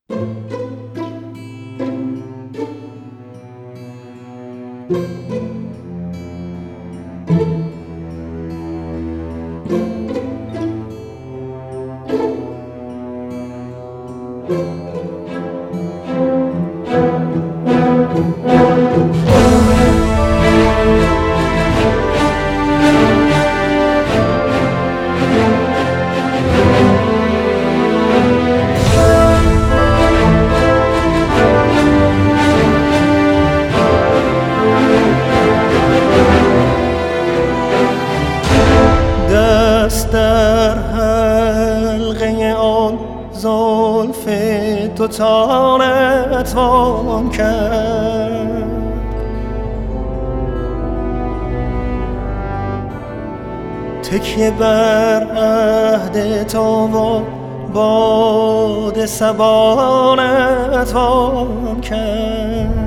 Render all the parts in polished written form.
دست در حلقه آن زلف دوتا نتوان کرد، تکیه بر عهد تو و باد صبا نتوان کرد.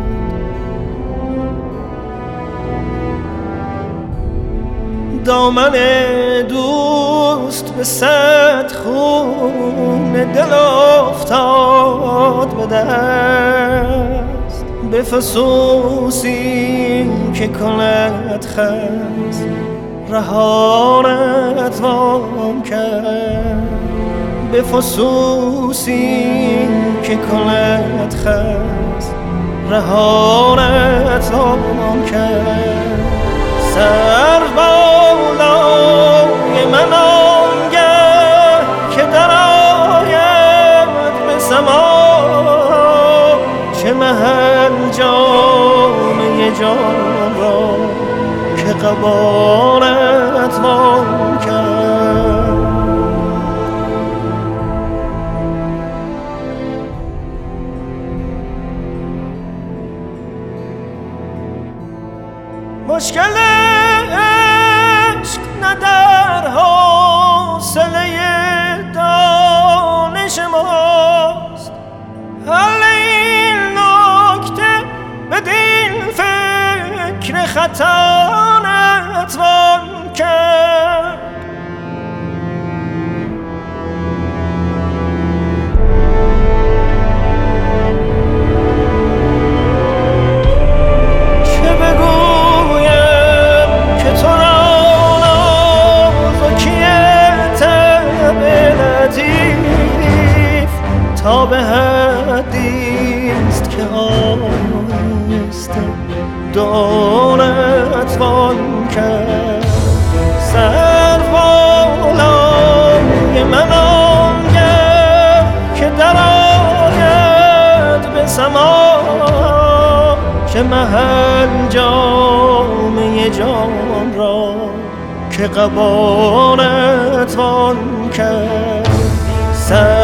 دامن دوست به صد خون دل افتاد به دست، به فسوسی که کند خز رها نتوان کرد، به فسوسی که کند خز رها نتوان کرد. سر بالای من آنگه که در آید به سما، چه محل جامعه جان را که قبا نتوان کرد. مشکل عشق نه در حوصله دانش ماست، حل این نکته بدین فکر خطا نتوان کرد. تا به حدیست که آیسته دعا نتوان کرد. سر بالای من آنگه که در آید به سما، چه محل جامعه جان را که قبا نتوان کرد.